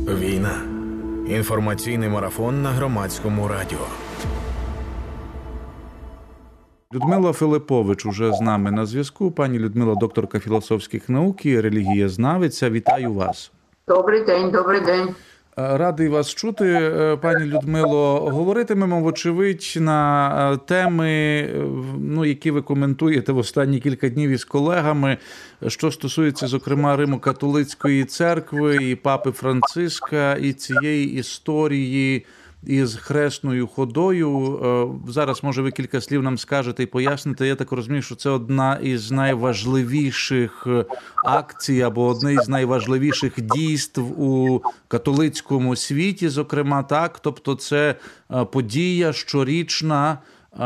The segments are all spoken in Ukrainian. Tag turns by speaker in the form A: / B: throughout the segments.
A: Війна. Інформаційний марафон на Громадському радіо.
B: Людмила Филиппович уже з нами на зв'язку. Пані Людмила – докторка філософських наук і релігієзнавиця. Вітаю вас.
C: Добрий день, добрий день.
B: Радий вас чути, пані Людмило. Говоритимемо, вочевидь, на теми, які ви коментуєте в останні кілька днів із колегами, що стосується, зокрема, Римо-католицької церкви і папи Франциска, і цієї історії із хресною ходою. Зараз, може, ви кілька слів нам скажете і поясните. Я так розумію, що це одна із найважливіших акцій або одне із найважливіших дійств у католицькому світі, зокрема, так? Тобто це подія щорічна,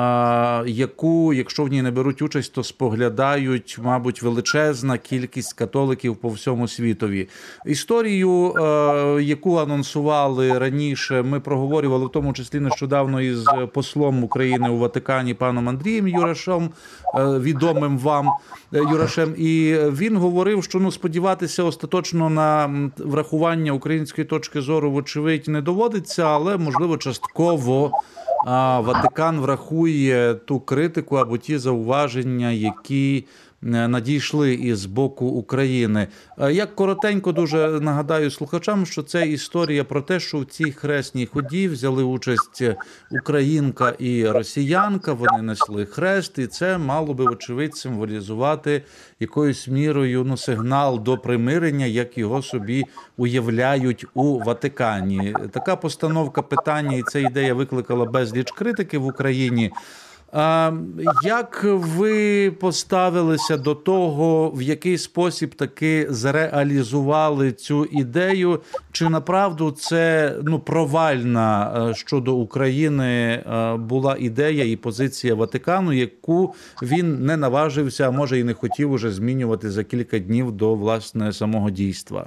B: яку, якщо в ній не беруть участь, то споглядають, мабуть, величезна кількість католиків по всьому світові. Історію, яку анонсували раніше, ми проговорювали, в тому числі нещодавно із послом України у Ватикані паном Андрієм Юрашем, відомим вам Юрашем, і він говорив, що сподіватися остаточно на врахування української точки зору, вочевидь, не доводиться, але, можливо, частково Ватикан врахує ту критику або ті зауваження, які надійшли із боку України. Я коротенько дуже нагадаю слухачам, що це історія про те, що в цій хресній ході взяли участь українка і росіянка, вони несли хрест, і це мало би, очевидь, символізувати якоюсь мірою сигнал до примирення, як його собі уявляють у Ватикані. Така постановка питання і ця ідея викликала безліч критики в Україні. Як ви поставилися до того, в який спосіб таки зреалізували цю ідею? Чи направду це провальна щодо України була ідея і позиція Ватикану, яку він не наважився, а може і не хотів уже змінювати за кілька днів до, власне, самого дійства?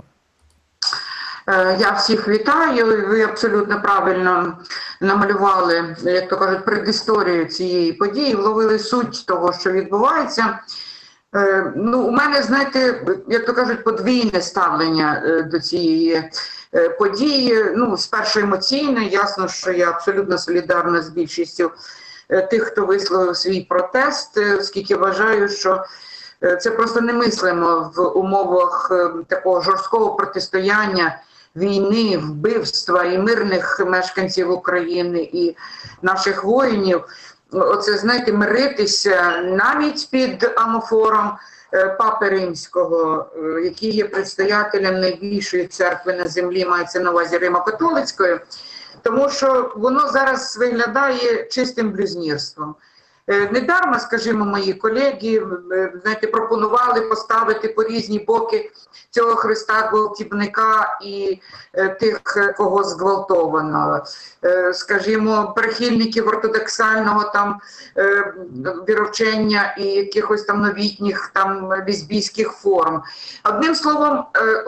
C: Я всіх вітаю. Ви абсолютно правильно намалювали, як то кажуть, предісторію цієї події, вловили суть того, що відбувається. У мене, знаєте, як то кажуть, подвійне ставлення до цієї події. Спершу емоційне, ясно, що я абсолютно солідарна з більшістю тих, хто висловив свій протест, оскільки вважаю, що це просто немислимо в умовах такого жорсткого протистояння, війни, вбивства і мирних мешканців України, і наших воїнів. Оце, знаєте, миритися навіть під амофором Папи Римського, який є предстоятелем найбільшої церкви на землі, мається на увазі Римо-католицької, тому що воно зараз виглядає чистим блюзнірством. Недарма, скажімо, мої колеги, знаєте, пропонували поставити по різні боки цього Христа гвалтівника і тих, кого зґвалтовано. Скажімо, прихильників ортодоксального віровчення і якихось новітніх лесбійських форм. Одним словом,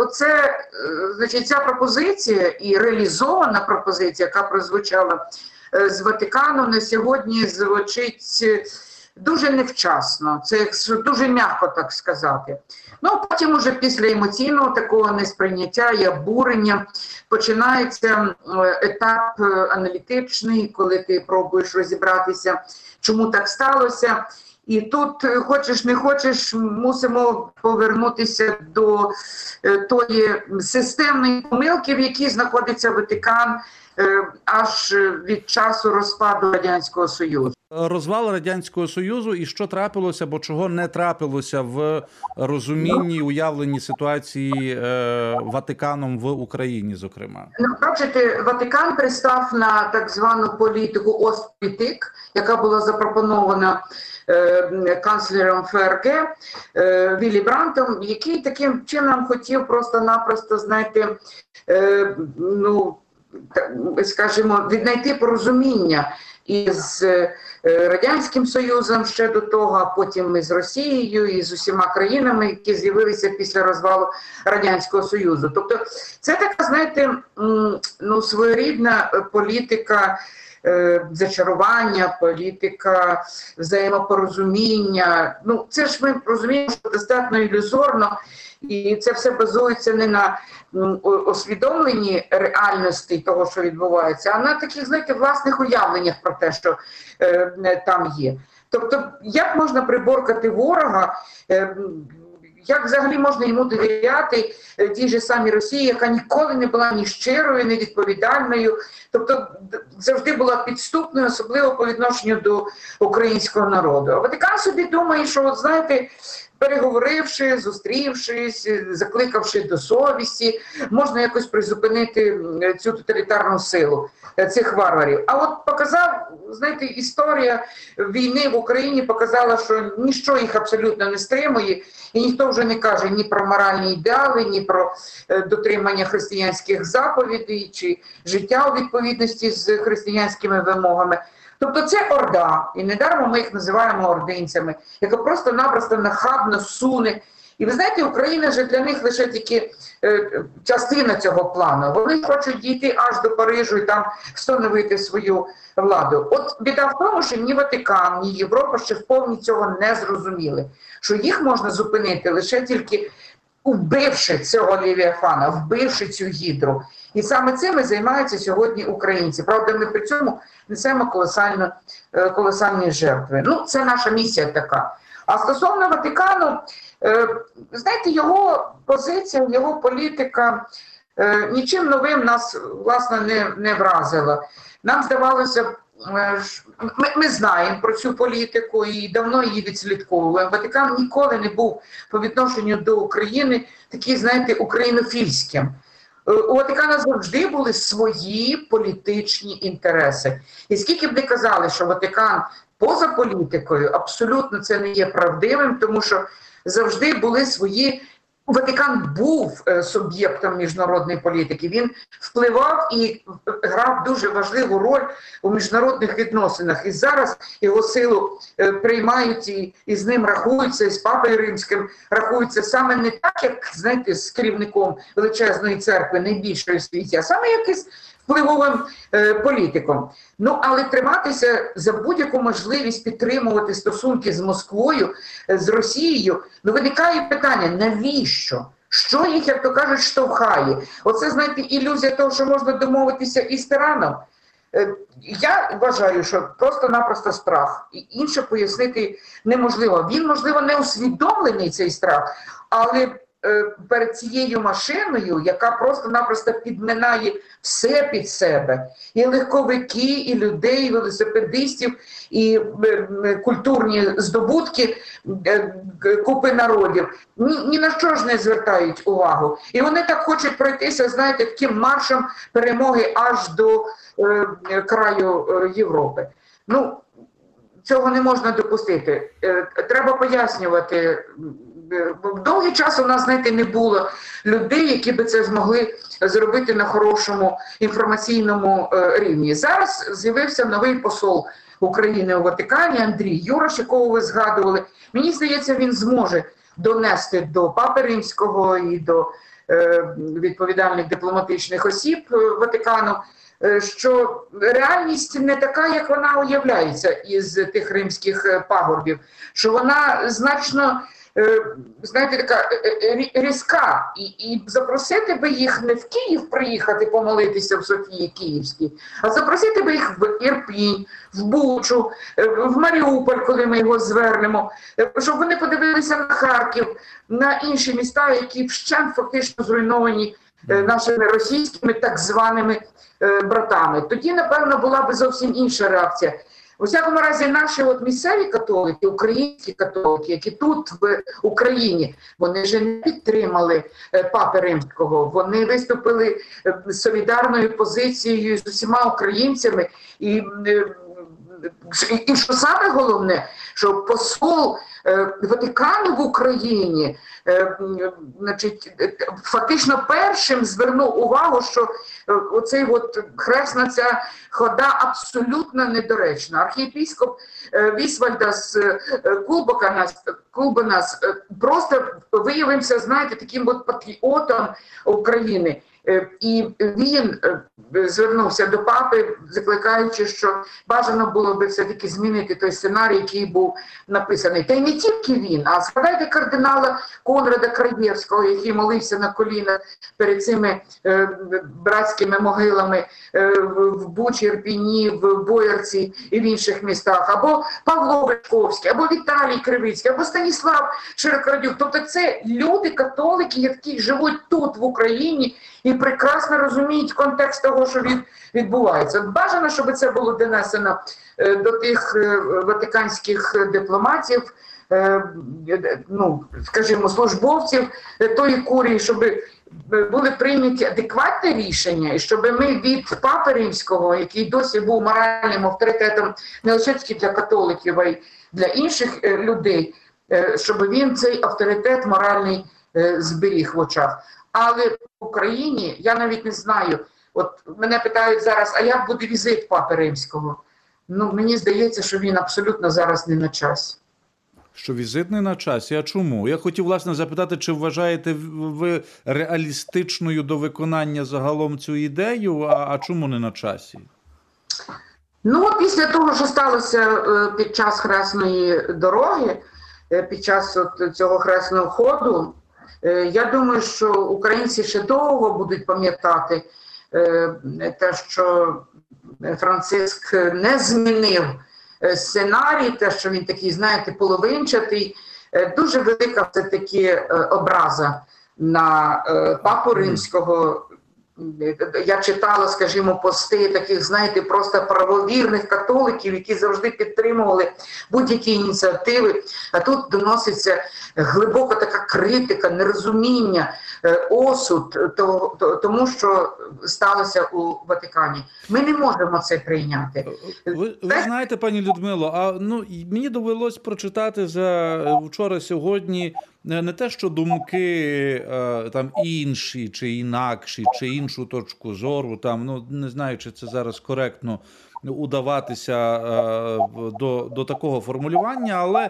C: ця пропозиція і реалізована пропозиція, яка прозвучала з Ватикану, на сьогодні звучить дуже невчасно, це дуже м'яко так сказати. Потім уже після емоційного такого несприйняття і обурення починається етап аналітичний, коли ти пробуєш розібратися, чому так сталося. І тут, хочеш не хочеш, мусимо повернутися до тої системної помилки, в якій знаходиться Ватикан аж від часу розпаду Радянського Союзу.
B: Розвал Радянського Союзу і що трапилося, або чого не трапилося в розумінні, уявленні ситуації Ватиканом в Україні, зокрема?
C: Бачите, Ватикан пристав на так звану політику Остполітик, яка була запропонована канцлером ФРГ Віллі Брандтом, який таким чином хотів просто-напросто, знаєте, скажімо, віднайти порозуміння із Радянським Союзом ще до того, а потім із Росією, і з усіма країнами, які з'явилися після розвалу Радянського Союзу. Тобто це така, знаєте, своєрідна політика зачарування, політика взаємопорозуміння. Ну, це ж ми розуміємо, що достатньо ілюзорно, і це все базується не на усвідомленні реальності того, що відбувається, а на таких, знаєте, власних уявленнях про те, що там є. Тобто, як можна приборкати ворога, як взагалі можна йому довіряти тій же самій Росії, яка ніколи не була ні щирою, ні відповідальною, тобто завжди була підступною, особливо по відношенню до українського народу. А Ватикан собі думає, що, от знаєте, переговоривши, зустрівшись, закликавши до совісті, можна якось призупинити цю тоталітарну силу цих варварів. А от показав, знаєте, історія війни в Україні показала, що ніщо їх абсолютно не стримує, і ніхто вже не каже ні про моральні ідеали, ні про дотримання християнських заповідей, чи життя у відповідності з християнськими вимогами. Тобто це орда, і недармо ми їх називаємо ординцями, яка просто-напросто нахабно суне. І ви знаєте, Україна ж для них лише тільки частина цього плану. Вони хочуть дійти аж до Парижу і там встановити свою владу. От біда в тому, що ні Ватикан, ні Європа ще вповні цього не зрозуміли. Що їх можна зупинити лише тільки вбивши цього Левіафана, вбивши цю гідру. І саме цим і займаються сьогодні українці. Правда, ми при цьому несемо колосальні жертви. Ну, це наша місія така. А стосовно Ватикану, знаєте, його позиція, його політика нічим новим нас, власне, не вразила. Нам здавалося, ми знаємо про цю політику і давно її відслідковуємо. Ватикан ніколи не був по відношенню до України такий, знаєте, українофільським. У Ватикана завжди були свої політичні інтереси. І скільки б не казали, що Ватикан поза політикою, абсолютно це не є правдивим, тому що завжди були свої... Ватикан був суб'єктом міжнародної політики, він впливав і грав дуже важливу роль у міжнародних відносинах. І зараз його силу приймають і з ним рахуються, і з Папою Римським рахуються саме не так, як, знаєте, з керівником величезної церкви, найбільшої в світі, а саме як із впливовим політиком. Ну, але триматися за будь-яку можливість підтримувати стосунки з Москвою, з Росією, ну, виникає питання, навіщо? Що їх, як то кажуть, штовхає? Оце, знаєте, ілюзія того, що можна домовитися із тираном. Я вважаю, що просто-напросто страх. І інше пояснити неможливо. Він, можливо, не усвідомлений, цей страх, але перед цією машиною, яка просто-напросто підминає все під себе, і легковики, і людей, і велосипедистів, і культурні здобутки купи народів, ні на що ж не звертають увагу. І вони так хочуть пройтися, знаєте, таким маршем перемоги аж до краю Європи. Ну, цього не можна допустити. Треба пояснювати. Довгий час у нас, знаєте, не було людей, які би це змогли зробити на хорошому інформаційному рівні. Зараз з'явився новий посол України у Ватикані, Андрій Юраш, якого ви згадували. Мені здається, він зможе донести до Папи Римського і до відповідальних дипломатичних осіб Ватикану, що реальність не така, як вона уявляється із тих римських пагорбів, що вона значно, знаєте, така різка. І запросити би їх не в Київ приїхати помолитися в Софії Київській, а запросити би їх в Ірпінь, в Бучу, в Маріуполь, коли ми його звернемо, щоб вони подивилися на Харків, на інші міста, які вщент фактично зруйновані нашими російськими так званими братами. Тоді, напевно, була би зовсім інша реакція. У всякому разі, наші місцеві католики, українські католики, які тут в Україні, вони ж не підтримали Папи Римського, вони виступили з солідарною позицією з усіма українцями. І що саме головне, що посол Ватикану в Україні, значить, фактично першим звернув увагу, що оцей хресна ця хода абсолютно недоречна. Архієпископ Вісвальдас Кулбанас просто виявився, знаєте, таким патріотом України. І він звернувся до папи, закликаючи, що бажано було би все-таки змінити той сценарій, який був написаний. Та й не тільки він, а згадайте кардинала Конрада Краєвського, який молився на колінах перед цими братськими могилами в Бучі, Ірпіні, в Боярці і в інших містах, або Павло Вишковський, або Віталій Кривицький, або Станіслав Широкородюк. Тобто це люди, католики, які живуть тут, в Україні, і прекрасно розуміють контекст того, що відбувається. Бажано, щоб це було донесено до тих ватиканських дипломатів, ну, скажімо, службовців тої курії, щоб були прийняті адекватне рішення, і щоб ми від Папи Римського, який досі був моральним авторитетом не лише для католиків, а й для інших людей, щоб він цей авторитет моральний зберіг в очах. Але в Україні, я навіть не знаю, от мене питають зараз, а як буде візит Папи Римського? Ну, мені здається, що він абсолютно зараз не на часі.
B: Що візит не на часі? А чому? Я хотів, власне, запитати, чи вважаєте ви реалістичною до виконання загалом цю ідею, а чому не на часі?
C: Ну, після того, що сталося під час Хресної дороги, під час цього хресного ходу, я думаю, що українці ще довго будуть пам'ятати те, що Франциск не змінив сценарій, те, що він такий, знаєте, половинчатий. Дуже велика все-таки образа на Папу Римського. Я читала, скажімо, пости таких, знаєте, просто правовірних католиків, які завжди підтримували будь-які ініціативи. А тут доноситься глибока така критика, нерозуміння, осуд тому, що сталося у Ватикані. Ми не можемо це прийняти.
B: Ви знаєте, пані Людмило, мені довелось прочитати за вчора-сьогодні не те, що думки там інші, чи інакші, чи іншу точку зору, там, не знаю, чи це зараз коректно удаватися до такого формулювання, але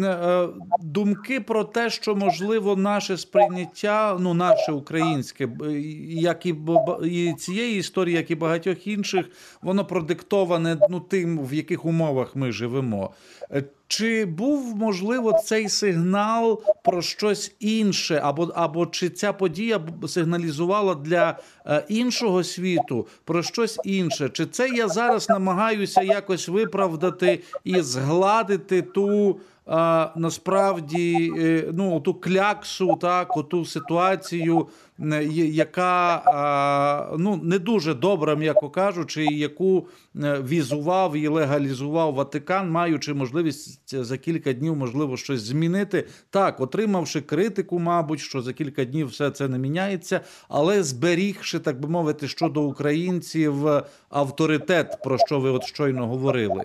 B: думки про те, що, можливо, наше сприйняття, наше українське, як і цієї історії, як і багатьох інших, воно продиктоване тим, в яких умовах ми живемо. Чи був, можливо, цей сигнал про щось інше, або чи ця подія сигналізувала для іншого світу про щось інше? Чи це я зараз намагаюся якось виправдати і згладити ту, насправді, ту кляксу, ту ситуацію, яка, не дуже добра, м'яко кажучи, яку візував і легалізував Ватикан, маючи можливість за кілька днів, можливо, щось змінити. Так, отримавши критику, мабуть, що за кілька днів все це не міняється, але зберігши, так би мовити, щодо українців авторитет, про що ви от щойно говорили.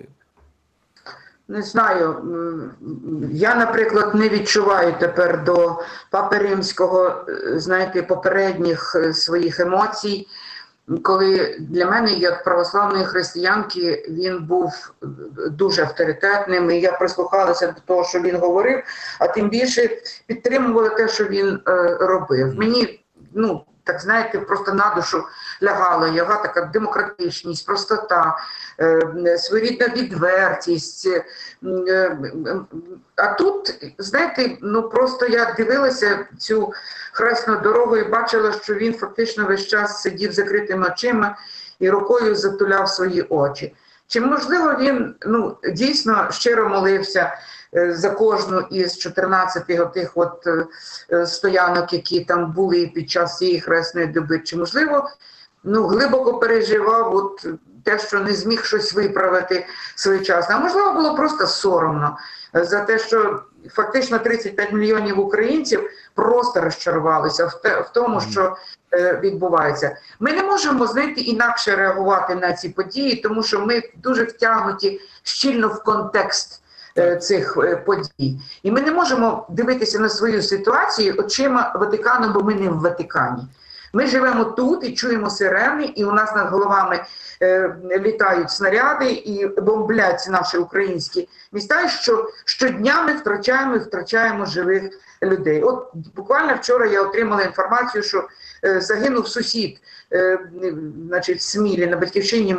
C: Не знаю, я, наприклад, не відчуваю тепер до Папи Римського, знаєте, попередніх своїх емоцій, коли для мене, як православної християнки, він був дуже авторитетним, і я прислухалася до того, що він говорив, а тим більше підтримувала те, що він робив. Мені, так знаєте, просто на душу лягала його така демократичність, простота, своєрідна відвертість. А тут, знаєте, просто я дивилася цю хресну дорогу і бачила, що він фактично весь час сидів з закритими очима і рукою затуляв свої очі. Чи, можливо, він дійсно щиро молився за кожну із 14 отих стоянок, які там були під час цієї хресної доби? Чи, можливо, глибоко переживав те, що не зміг щось виправити своєчасно? А можливо, було просто соромно за те, що фактично 35 мільйонів українців просто розчарувалися в тому, що відбувається. Ми не можемо, знаєте, інакше реагувати на ці події, тому що ми дуже втягнуті щільно в контекст цих подій. І ми не можемо дивитися на свою ситуацію очима Ватикану, бо ми не в Ватикані. Ми живемо тут і чуємо сирени, і у нас над головами літають снаряди і бомблять наші українські міста, і що щодня ми втрачаємо живих людей. От буквально вчора я отримала інформацію, що загинув сусід, значить, в Смілі, на батьківщині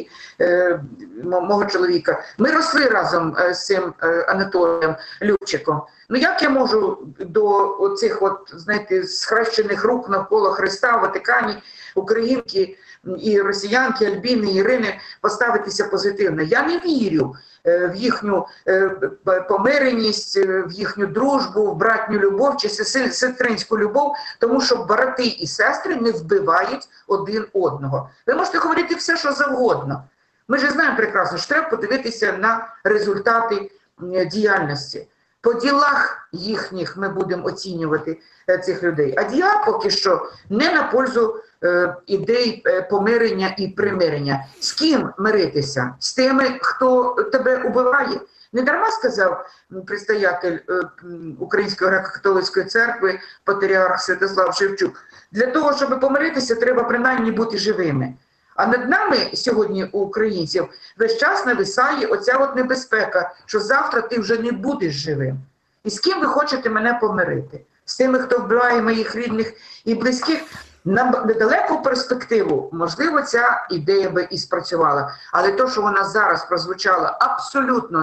C: мого чоловіка. Ми росли разом з цим Анатолієм Любчиком. Ну як я можу до оцих знаєте, схрещених рук навколо Христа в Ватикані, українки і росіянки, Альбіни, Ірини поставитися позитивно? Я не вірю в їхню помиреність, в їхню дружбу, в братню любов чи сестринську любов, тому що брати і сестри не вбивають один одного. Ви можете говорити все, що завгодно. Ми ж знаємо прекрасно, що треба подивитися на результати діяльності. По ділах їхніх ми будемо оцінювати цих людей. А діла поки що не на пользу ідей помирення і примирення. З ким миритися? З тими, хто тебе убиває? Не дарма сказав предстоятель Української греко-католицької церкви, патріарх Святослав Шевчук. Для того, щоб помиритися, треба принаймні бути живими. А над нами сьогодні, у українців, весь час нависає оця небезпека, що завтра ти вже не будеш живим. І з ким ви хочете мене помирити? З тими, хто вбиває моїх рідних і близьких? На недалеку перспективу, можливо, ця ідея би і спрацювала. Але то, що вона зараз прозвучала абсолютно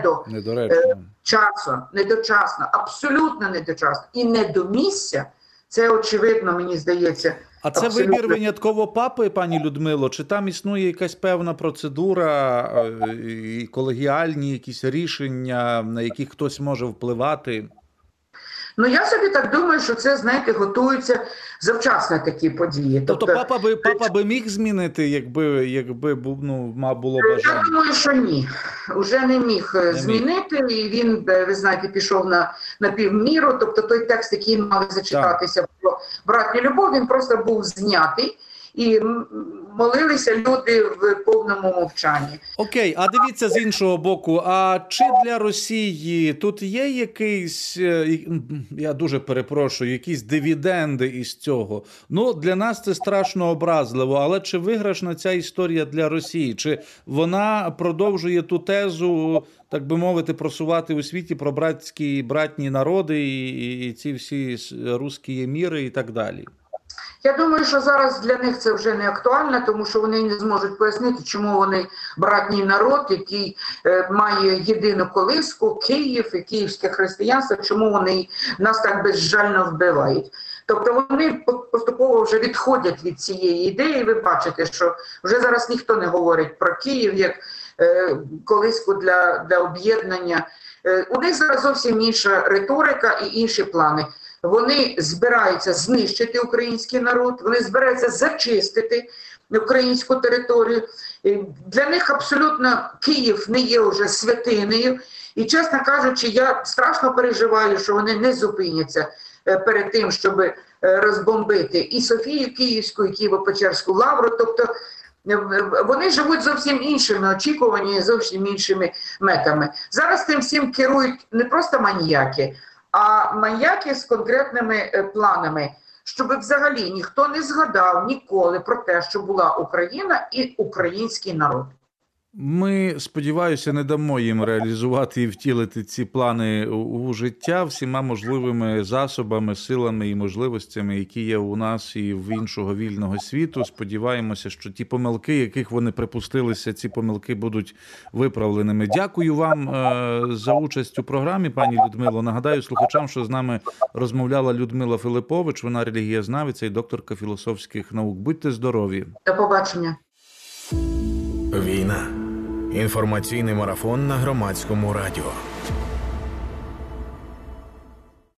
C: недочасно, абсолютно недочасно і не до місця, це очевидно, мені здається.
B: А це вибір винятково папи, пані Людмило? Чи там існує якась певна процедура, і колегіальні якісь рішення, на які хтось може впливати?
C: Ну, я собі так думаю, що це, знаєте, готуються завчасно такі події.
B: Тобто папа би міг змінити, якби було бажання?
C: Я думаю, що ні. Уже не міг змінити. І він, ви знаєте, пішов на півміру. Тобто той текст, який мав зачитатися про братню любов, він просто був знятий. І молилися люди в повному мовчанні.
B: Окей, а дивіться з іншого боку, а чи для Росії тут є якийсь, я дуже перепрошую, якісь дивіденди із цього? Ну, для нас це страшно образливо, але чи виграшна ця історія для Росії? Чи вона продовжує ту тезу, так би мовити, просувати у світі про братні народи і ці всі русські міри і так далі?
C: Я думаю, що зараз для них це вже не актуально, тому що вони не зможуть пояснити, чому вони братній народ, який має єдину колиску, Київ і київське християнство, чому вони нас так безжально вбивають. Тобто вони поступово вже відходять від цієї ідеї. Ви бачите, що вже зараз ніхто не говорить про Київ як колиску для об'єднання. У них зараз зовсім інша риторика і інші плани. Вони збираються знищити український народ, вони збираються зачистити українську територію. Для них абсолютно Київ не є вже святинею. І, чесно кажучи, я страшно переживаю, що вони не зупиняться перед тим, щоб розбомбити і Софію Київську, і Києво-Печерську лавру. Тобто вони живуть зовсім іншими очікуваннями, зовсім іншими метами. Зараз тим всім керують не просто маніяки, а маніяки з конкретними планами, щоб взагалі ніхто не згадав ніколи про те, що була Україна і український народ.
B: Ми, сподіваюся, не дамо їм реалізувати і втілити ці плани у життя всіма можливими засобами, силами і можливостями, які є у нас і в іншого вільного світу. Сподіваємося, що ті помилки, яких вони припустилися, ці помилки будуть виправленими. Дякую вам за участь у програмі, пані Людмило. Нагадаю слухачам, що з нами розмовляла Людмила Филиппович, вона релігієзнавиця і докторка філософських наук. Будьте здорові.
C: До побачення.
A: Війна. Інформаційний марафон на Громадському радіо.